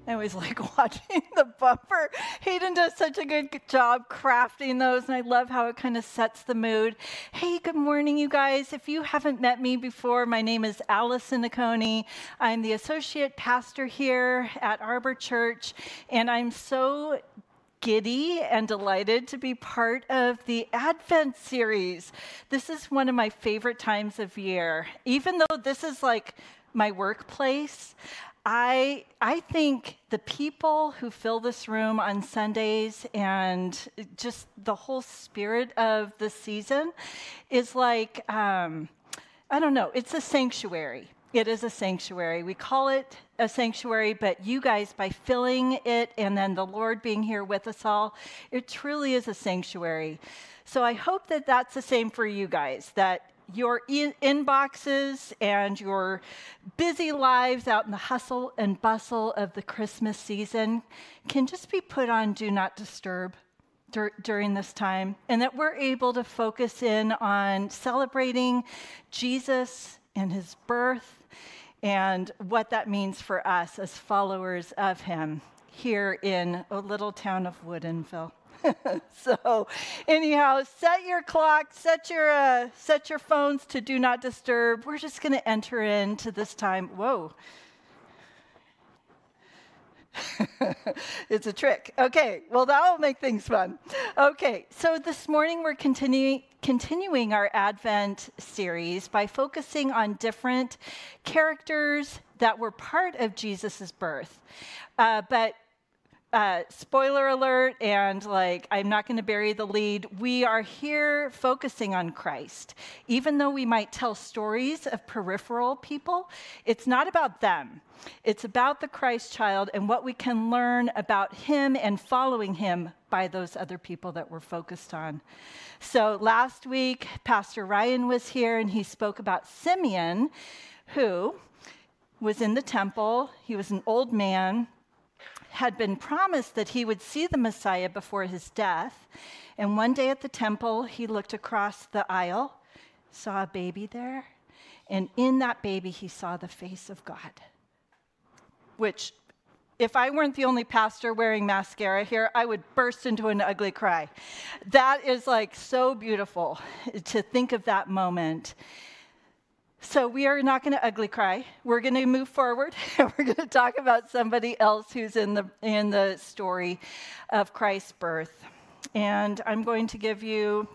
I always like watching the bumper. Hayden does such a good job crafting those, and I love how it kind of sets the mood. Hey, good morning, you guys. If you haven't met me before, my name is Allison Nakoni. I'm the associate pastor here at Arbor Church, and I'm so giddy and delighted to be part of the Advent series. This is one of my favorite times of year. Even though this is like my workplace, I think the people who fill this room on Sundays and just the whole spirit of the season is like, I don't know, it's a sanctuary. It is a sanctuary. We call it a sanctuary, but you guys, by filling it and then the Lord being here with us all, it truly is a sanctuary. So I hope that that's the same for you guys, that your inboxes and your busy lives out in the hustle and bustle of the Christmas season can just be put on Do Not Disturb during this time, and that we're able to focus in on celebrating Jesus and his birth and what that means for us as followers of him here in a little town of Woodinville. So anyhow, set your clock, set your phones to Do Not Disturb. We're just going to enter into this time. Whoa. It's a trick. Okay, well, that'll make things fun. Okay, so this morning we're continuing our Advent series by focusing on different characters that were part of Jesus' birth. But spoiler alert, and I'm not going to bury the lead. We are here focusing on Christ. Even though we might tell stories of peripheral people, it's not about them. It's about the Christ child and what we can learn about him and following him by those other people that we're focused on. So last week, Pastor Ryan was here and he spoke about Simeon, who was in the temple. He was an old man, had been promised that he would see the Messiah before his death. And one day at the temple, he looked across the aisle, saw a baby there, and in that baby, he saw the face of God. Which, if I weren't the only pastor wearing mascara here, I would burst into an ugly cry. That is so beautiful to think of that moment. So we are not going to ugly cry. We're going to move forward, and we're going to talk about somebody else who's in the story of Christ's birth. And I'm going to give you,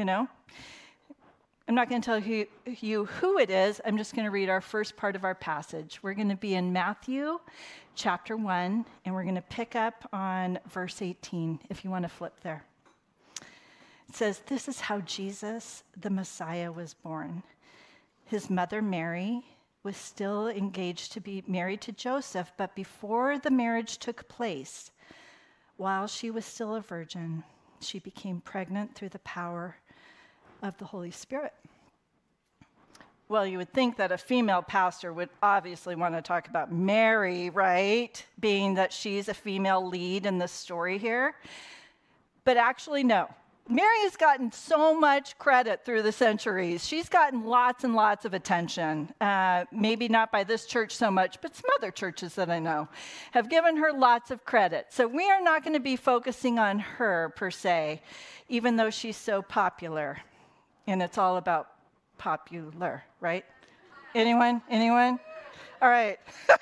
I'm not going to tell you who it is. I'm just going to read our first part of our passage. We're going to be in Matthew chapter 1, and we're going to pick up on verse 18, if you want to flip there. It says, "This is how Jesus, the Messiah, was born. His mother, Mary, was still engaged to be married to Joseph, but before the marriage took place, while she was still a virgin, she became pregnant through the power of the Holy Spirit." Well, you would think that a female pastor would obviously want to talk about Mary, right? Being that she's a female lead in this story here. But actually, no. Mary has gotten so much credit through the centuries. She's gotten lots and lots of attention. Maybe not by this church so much, but some other churches that I know have given her lots of credit. So we are not going to be focusing on her per se, even though she's so popular. And it's all about popular, right? Anyone? All right.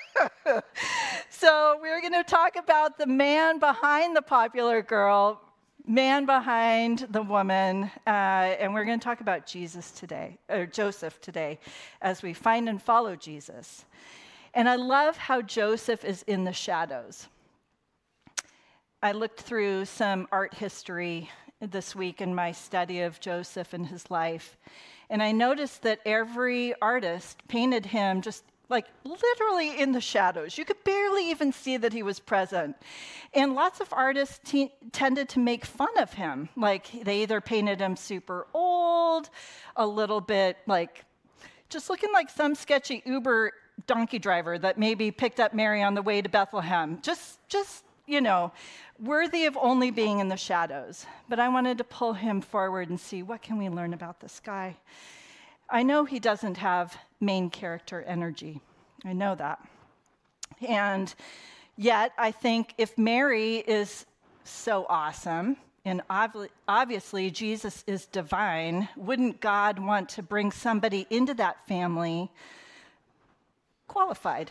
So we're going to talk about the man behind the popular girl, man behind the woman, and we're going to talk about Jesus today, or Joseph today, as we find and follow Jesus. And I love how Joseph is in the shadows. I looked through some art history this week in my study of Joseph and his life, and I noticed that every artist painted him just literally in the shadows. You could barely even see that he was present. And lots of artists tended to make fun of him. They either painted him super old, a little bit just looking like some sketchy Uber donkey driver that maybe picked up Mary on the way to Bethlehem. Just worthy of only being in the shadows. But I wanted to pull him forward and see, what can we learn about this guy? I know he doesn't have main character energy. I know that. And Yet, I think if Mary is so awesome, and obviously Jesus is divine, wouldn't God want to bring somebody into that family qualified?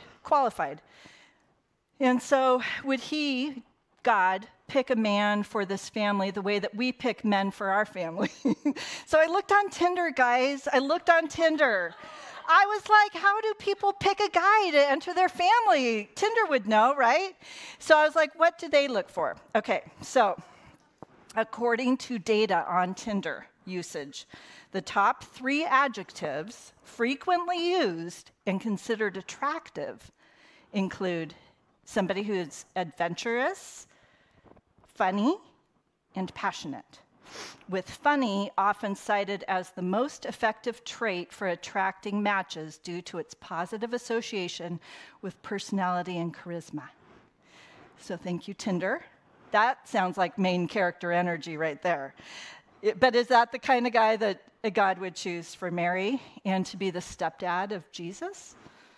And so would he, God, pick a man for this family the way that we pick men for our family? So I looked on Tinder, guys. I was like, how do people pick a guy to enter their family? Tinder would know, right? So I was like, what do they look for? Okay, so according to data on Tinder usage, the top 3 adjectives frequently used and considered attractive include somebody who's adventurous, funny, and passionate, with funny often cited as the most effective trait for attracting matches due to its positive association with personality and charisma. So thank you, Tinder. That sounds like main character energy right there. But is that the kind of guy that God would choose for Mary and to be the stepdad of Jesus?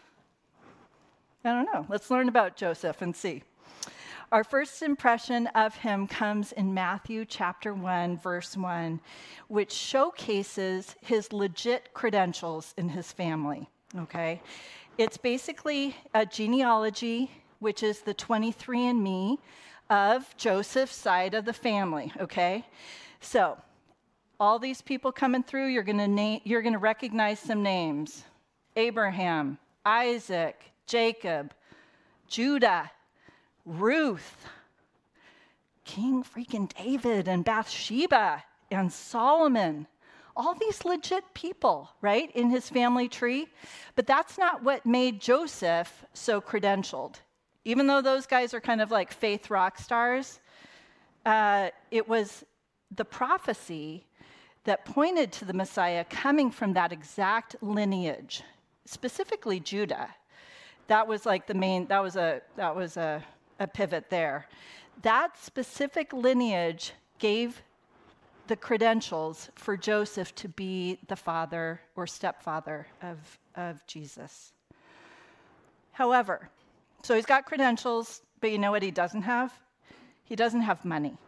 I don't know. Let's learn about Joseph and see. Our first impression of him comes in Matthew chapter 1, verse 1, which showcases his legit credentials in his family, okay? It's basically a genealogy, which is the 23andMe of Joseph's side of the family, okay? So all these people coming through, you're going to recognize some names. Abraham, Isaac, Jacob, Judah, Ruth, King freaking David and Bathsheba and Solomon. All these legit people, right, in his family tree. But that's not what made Joseph so credentialed. Even though those guys are kind of like faith rock stars, it was the prophecy that pointed to the Messiah coming from that exact lineage, specifically Judah. That was like the main, that was a pivot there. That specific lineage gave the credentials for Joseph to be the father or stepfather of Jesus. However, so he's got credentials, but you know what he doesn't have? He doesn't have money.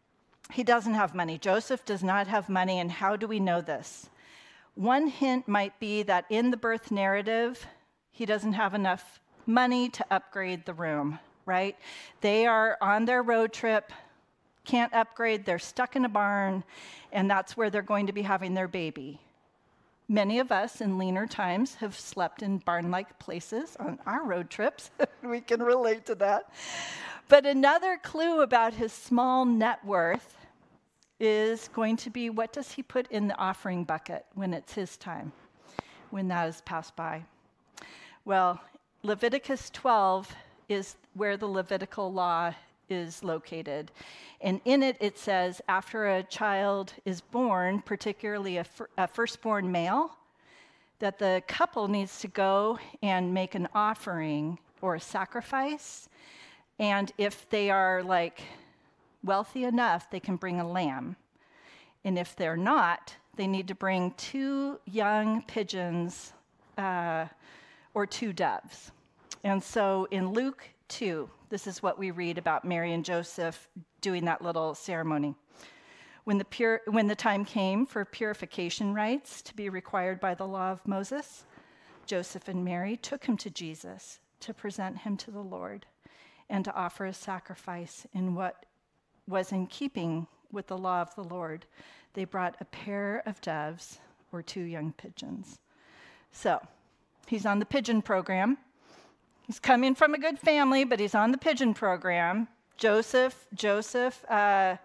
Joseph does not have money, and how do we know this? One hint might be that in the birth narrative, he doesn't have enough money to upgrade the room, right? They are on their road trip, can't upgrade, they're stuck in a barn, and that's where they're going to be having their baby. Many of us in leaner times have slept in barn-like places on our road trips. We can relate to that. But another clue about his small net worth is going to be, what does he put in the offering bucket when it's his time, when that is passed by? Well, Leviticus 12 is where the Levitical law is located. And in it, it says, after a child is born, particularly a firstborn male, that the couple needs to go and make an offering or a sacrifice. And if they are like wealthy enough, they can bring a lamb. And if they're not, they need to bring 2 young pigeons or 2 doves. And so in Luke 2, this is what we read about Mary and Joseph doing that little ceremony. When the time came for purification rites to be required by the law of Moses, Joseph and Mary took him to Jesus to present him to the Lord and to offer a sacrifice in what was in keeping with the law of the Lord. They brought a pair of doves or 2 young pigeons. So he's on the pigeon program. He's coming from a good family, but he's on the pigeon program. Joseph has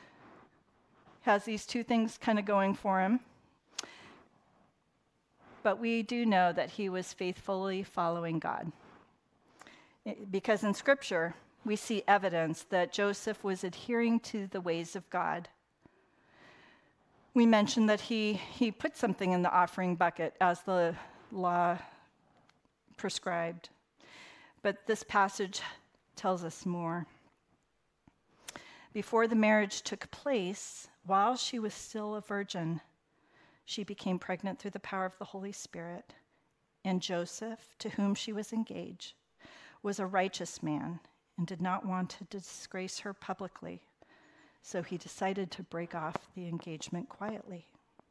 these 2 things kind of going for him. But we do know that he was faithfully following God. Because in Scripture, we see evidence that Joseph was adhering to the ways of God. We mentioned that he put something in the offering bucket as the law prescribed. But this passage tells us more. Before the marriage took place, while she was still a virgin, she became pregnant through the power of the Holy Spirit. And Joseph, to whom she was engaged, was a righteous man and did not want to disgrace her publicly, so he decided to break off the engagement quietly.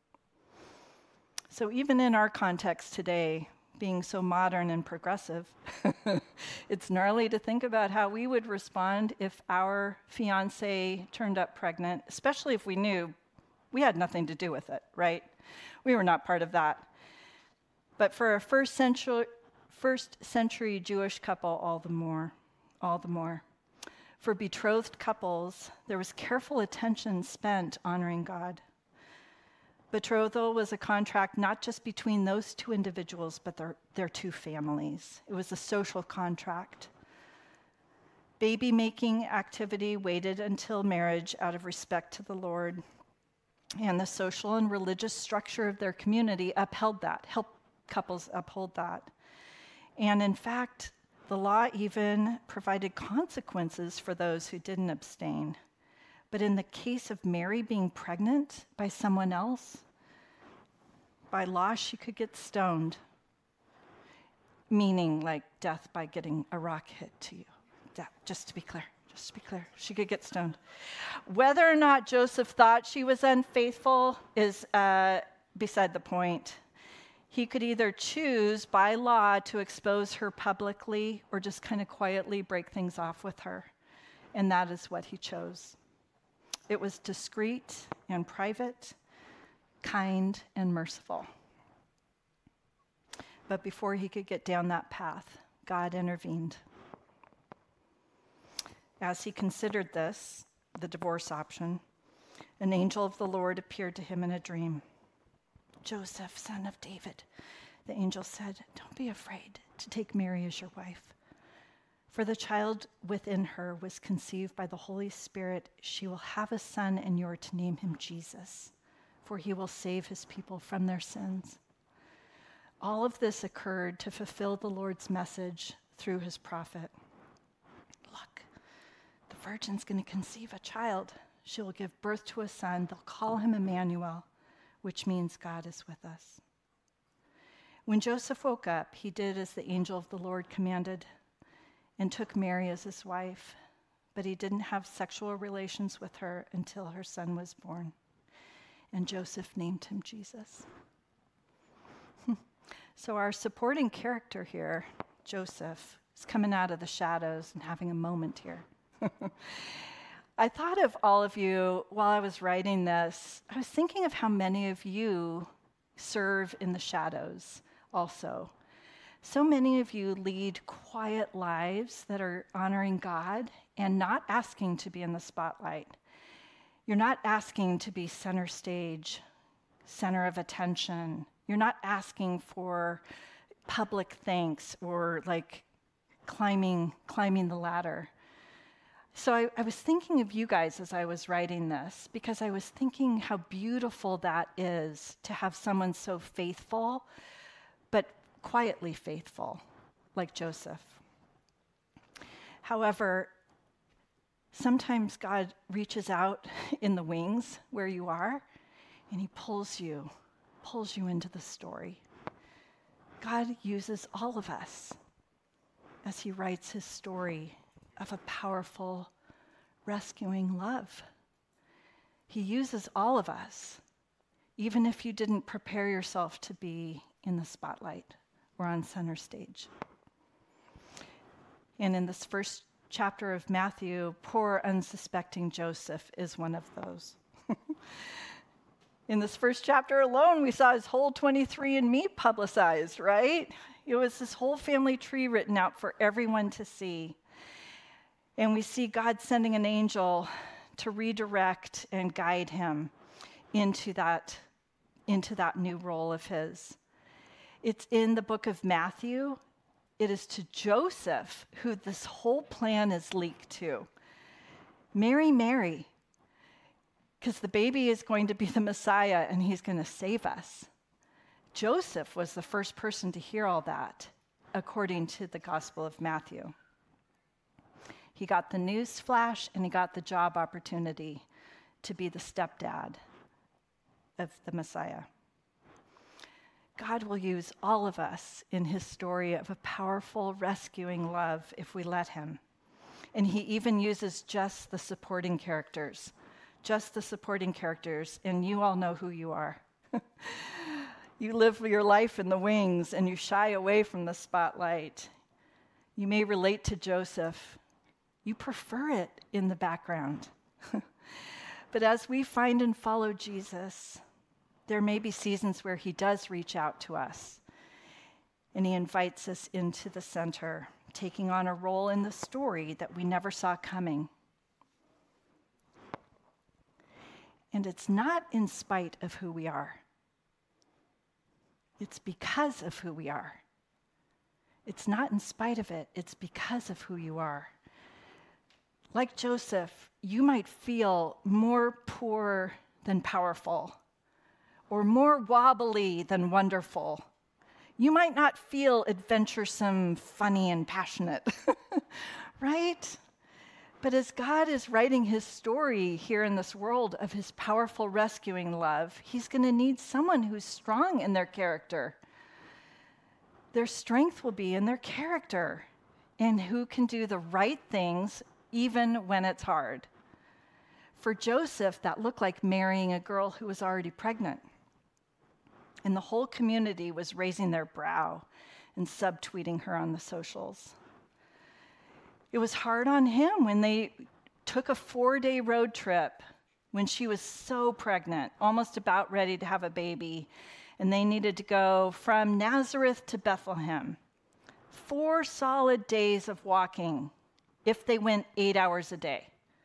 So even in our context today, being so modern and progressive, it's gnarly to think about how we would respond if our fiance turned up pregnant, especially if we knew we had nothing to do with it, right? We were not part of that. But for a first century Jewish couple, all the more. For betrothed couples, there was careful attention spent honoring God. Betrothal was a contract not just between those two individuals, but their two families. It was a social contract. Baby-making activity waited until marriage out of respect to the Lord. And the social and religious structure of their community upheld that, helped couples uphold that. And in fact, the law even provided consequences for those who didn't abstain. But in the case of Mary being pregnant by someone else, by law, she could get stoned, meaning like death by getting a rock hit to you. Just to be clear, she could get stoned. Whether or not Joseph thought she was unfaithful is beside the point. He could either choose by law to expose her publicly or just kind of quietly break things off with her. And that is what he chose. It was discreet and private, kind and merciful. But before he could get down that path, God intervened. As he considered this, the divorce option, an angel of the Lord appeared to him in a dream. "Joseph, son of David," the angel said, "don't be afraid to take Mary as your wife. For the child within her was conceived by the Holy Spirit. She will have a son, and you are to name him Jesus, for he will save his people from their sins." All of this occurred to fulfill the Lord's message through his prophet. "Look, the virgin's going to conceive a child. She will give birth to a son. They'll call him Emmanuel, which means God is with us." When Joseph woke up, he did as the angel of the Lord commanded and took Mary as his wife, but he didn't have sexual relations with her until her son was born, and Joseph named him Jesus. So our supporting character here, Joseph, is coming out of the shadows and having a moment here. I thought of all of you while I was writing this. I was thinking of how many of you serve in the shadows also. So many of you lead quiet lives that are honoring God and not asking to be in the spotlight. You're not asking to be center stage, center of attention. You're not asking for public thanks or like climbing the ladder. So I was thinking of you guys as I was writing this, because I was thinking how beautiful that is to have someone so faithful, but quietly faithful, like Joseph. However, sometimes God reaches out in the wings where you are, and he pulls you into the story. God uses all of us as he writes his story of a powerful, rescuing love. He uses all of us, even if you didn't prepare yourself to be in the spotlight or on center stage. And in this first chapter of Matthew, poor, unsuspecting Joseph is one of those. In this first chapter alone, we saw his whole 23andMe publicized, right? It was this whole family tree written out for everyone to see. And we see God sending an angel to redirect and guide him into that new role of his. It's in the book of Matthew. It is to Joseph who this whole plan is leaked to. Mary, because the baby is going to be the Messiah and he's going to save us. Joseph was the first person to hear all that, according to the Gospel of Matthew. He got the news flash and he got the job opportunity to be the stepdad of the Messiah. God will use all of us in his story of a powerful, rescuing love if we let him. And he even uses just the supporting characters. Just the supporting characters. And you all know who you are. You live your life in the wings and you shy away from the spotlight. You may relate to Joseph. You prefer it in the background. But as we find and follow Jesus, there may be seasons where he does reach out to us. And he invites us into the center, taking on a role in the story that we never saw coming. And it's not in spite of who we are. It's because of who we are. It's not in spite of it. It's because of who you are. Like Joseph, you might feel more poor than powerful, or more wobbly than wonderful. You might not feel adventuresome, funny, and passionate, right? But as God is writing his story here in this world of his powerful rescuing love, he's going to need someone who's strong in their character. Their strength will be in their character and who can do the right things even when it's hard. For Joseph, that looked like marrying a girl who was already pregnant. And the whole community was raising their brow and subtweeting her on the socials. It was hard on him when they took a 4-day road trip when she was so pregnant, almost about ready to have a baby, and they needed to go from Nazareth to Bethlehem. 4 solid days of walking if they went 8 hours a day.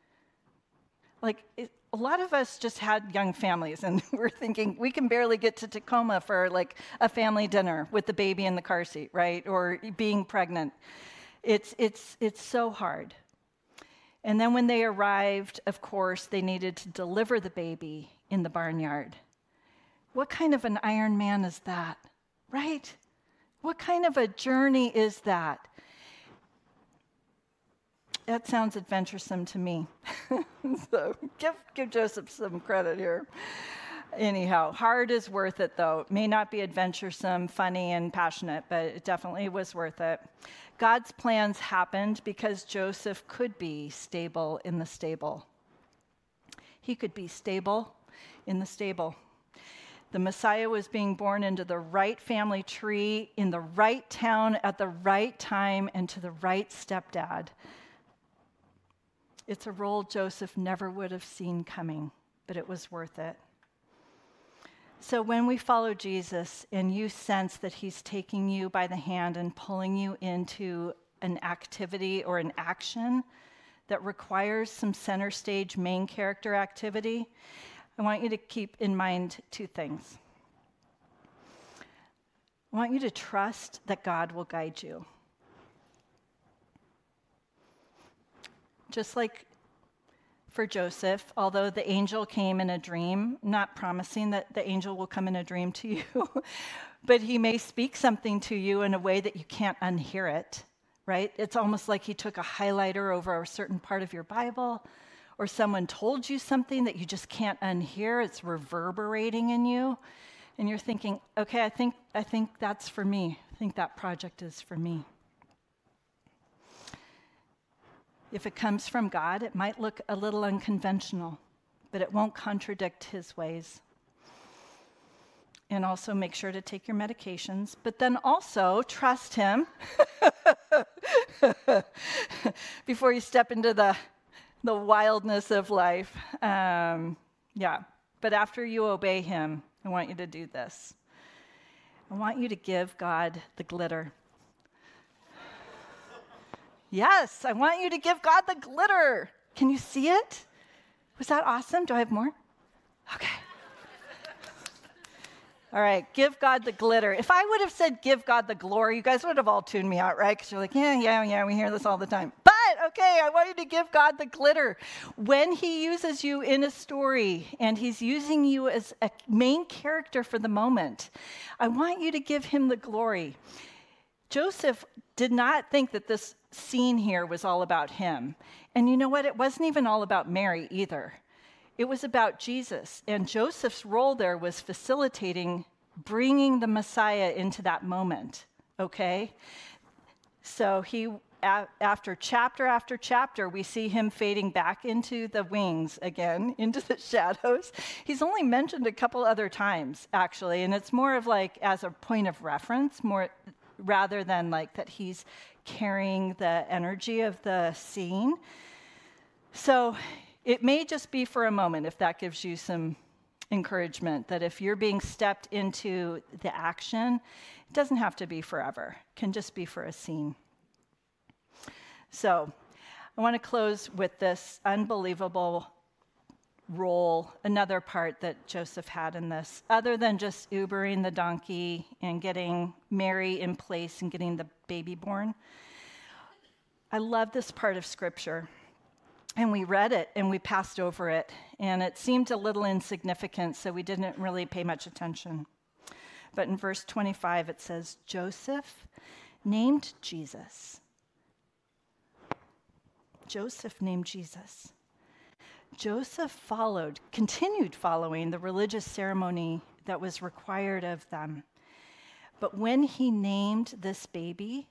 A lot of us just had young families, and we're thinking we can barely get to Tacoma for like a family dinner with the baby in the car seat, right? Or being pregnant. It's so hard. And then when they arrived, of course, they needed to deliver the baby in the barnyard. What kind of an Iron Man is that, right? What kind of a journey is that? That sounds adventuresome to me. So give Joseph some credit here. Anyhow, hard is worth it, though. It may not be adventuresome, funny, and passionate, but it definitely was worth it. God's plans happened because Joseph could be stable in the stable. He could be stable in the stable. The Messiah was being born into the right family tree, in the right town, at the right time, and to the right stepdad. It's a role Joseph never would have seen coming, but it was worth it. So when we follow Jesus and you sense that he's taking you by the hand and pulling you into an activity or an action that requires some center stage main character activity, I want you to keep in mind 2 things. I want you to trust that God will guide you. Just like for Joseph, although the angel came in a dream, not promising that the angel will come in a dream to you, but he may speak something to you in a way that you can't unhear it, right? It's almost like he took a highlighter over a certain part of your Bible, or someone told you something that you just can't unhear. It's reverberating in you, and you're thinking, okay, I think that's for me. I think that project is for me. If it comes from God, it might look a little unconventional, but it won't contradict his ways. And also make sure to take your medications, but then also trust him before you step into the wildness of life. But after you obey him, I want you to do this. I want you to give God the glitter. Yes, I want you to give God the glitter. Can you see it? Was that awesome? Do I have more? Okay. All right, give God the glitter. If I would have said give God the glory, you guys would have all tuned me out, right? Because you're like, yeah, we hear this all the time. But, okay, I want you to give God the glitter. When he uses you in a story and he's using you as a main character for the moment, I want you to give him the glory. Joseph did not think that this scene here was all about him. And you know what? It wasn't even all about Mary either. It was about Jesus. And Joseph's role there was facilitating, bringing the Messiah into that moment, okay? So he after chapter, we see him fading back into the wings again, into the shadows. He's only mentioned a couple other times, actually, and it's more of like as a point of reference, more rather than like that he's carrying the energy of the scene. So it may just be for a moment, if that gives you some encouragement, that if you're being stepped into the action, it doesn't have to be forever. It can just be for a scene. So I want to close with this unbelievable role, another part that Joseph had in this, other than just Ubering the donkey and getting Mary in place and getting the baby born. I love this part of Scripture. And we read it and we passed over it, and it seemed a little insignificant, so we didn't really pay much attention. But in verse 25, it says, Joseph named Jesus. Joseph named Jesus. Joseph continued following the religious ceremony that was required of them. But when he named this baby,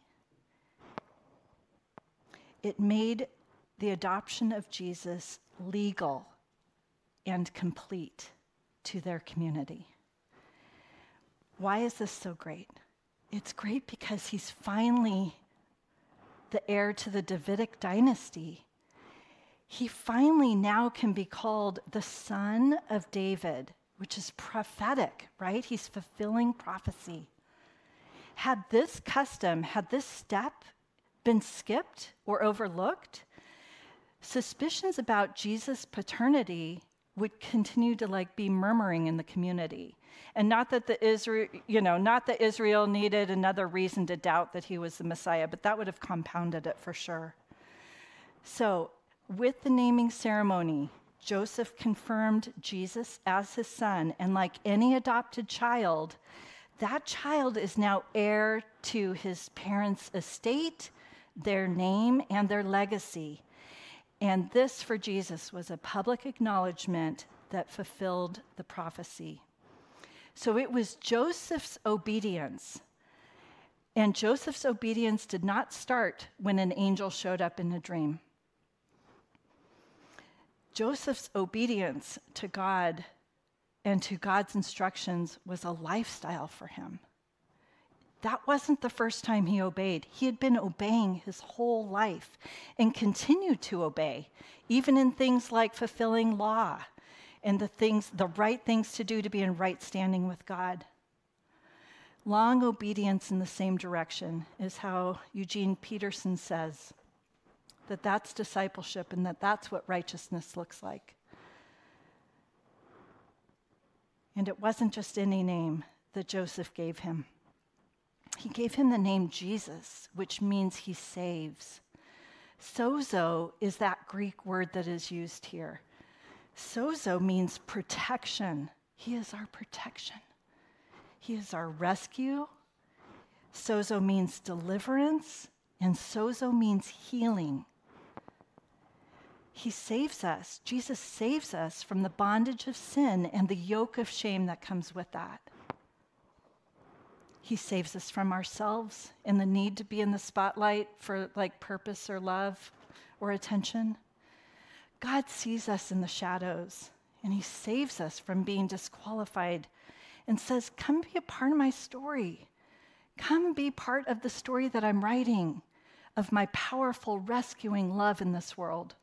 it made the adoption of Jesus legal and complete to their community. Why is this so great? It's great because he's finally the heir to the Davidic dynasty. He finally now can be called the son of David, which is prophetic, right? He's fulfilling prophecy. Had this step been skipped or overlooked, suspicions about Jesus' paternity would continue to be murmuring in the community. And not that Israel needed another reason to doubt that he was the Messiah, but that would have compounded it for sure. So, with the naming ceremony, Joseph confirmed Jesus as his son, and like any adopted child, that child is now heir to his parents' estate, their name, and their legacy. And this, for Jesus, was a public acknowledgement that fulfilled the prophecy. So it was Joseph's obedience. And Joseph's obedience did not start when an angel showed up in a dream. Joseph's obedience to God and to God's instructions was a lifestyle for him. That wasn't the first time he obeyed. He had been obeying his whole life and continued to obey, even in things like fulfilling law and the right things to do to be in right standing with God. Long obedience in the same direction is how Eugene Peterson says that that's discipleship and that that's what righteousness looks like. And it wasn't just any name that Joseph gave him. He gave him the name Jesus, which means he saves. Sozo is that Greek word that is used here. Sozo means protection. He is our protection. He is our rescue. Sozo means deliverance, and sozo means healing. He saves us. Jesus saves us from the bondage of sin and the yoke of shame that comes with that. He saves us from ourselves and the need to be in the spotlight for purpose or love or attention. God sees us in the shadows, and he saves us from being disqualified and says, come be a part of my story. Come be part of the story that I'm writing of my powerful rescuing love in this world.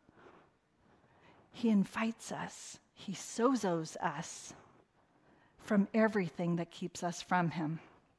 He invites us. He sozos us from everything that keeps us from him.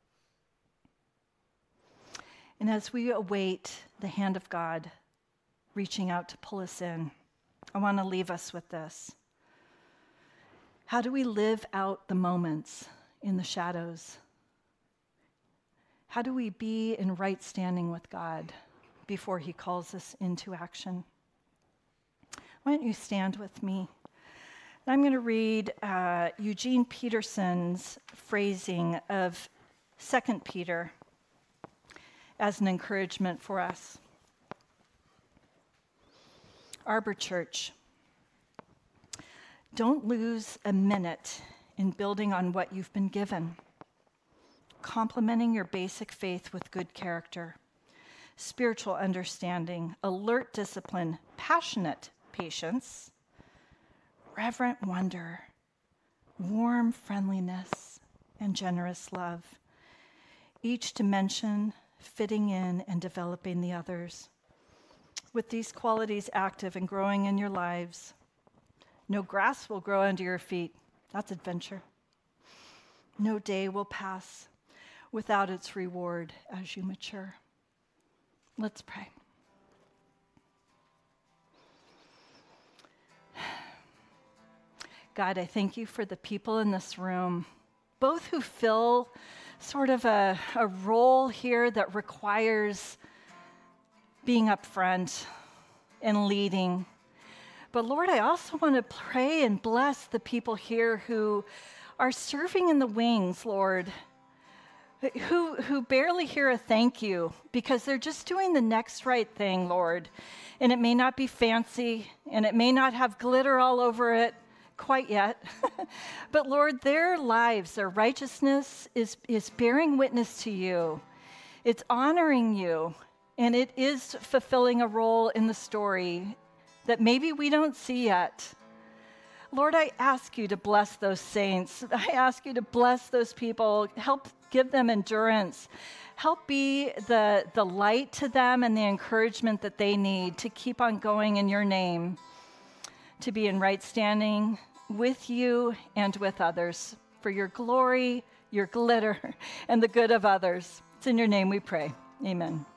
And as we await the hand of God reaching out to pull us in, I want to leave us with this. How do we live out the moments in the shadows? How do we be in right standing with God before he calls us into action? Why don't you stand with me? I'm going to read Eugene Peterson's phrasing of 2 Peter as an encouragement for us. Arbor Church, don't lose a minute in building on what you've been given, complementing your basic faith with good character. spiritual understanding, alert discipline, passionate patience, reverent wonder, warm friendliness, and generous love. Each dimension fitting in and developing the others. With these qualities active and growing in your lives, no grass will grow under your feet. That's adventure. No day will pass without its reward as you mature. Let's pray. God, I thank you for the people in this room, both who fill sort of a role here that requires being up front and leading. But Lord, I also want to pray and bless the people here who are serving in the wings, Lord, who barely hear a thank you because they're just doing the next right thing, Lord. And it may not be fancy, and it may not have glitter all over it quite yet. But Lord, their lives, their righteousness is bearing witness to you. It's honoring you, and it is fulfilling a role in the story that maybe we don't see yet. Lord, I ask you to bless those saints. I ask you to bless those people. Help give them endurance. Help be the light to them and the encouragement that they need to keep on going in your name, to be in right standing with you and with others for your glory, your glitter, and the good of others. It's in your name we pray. Amen.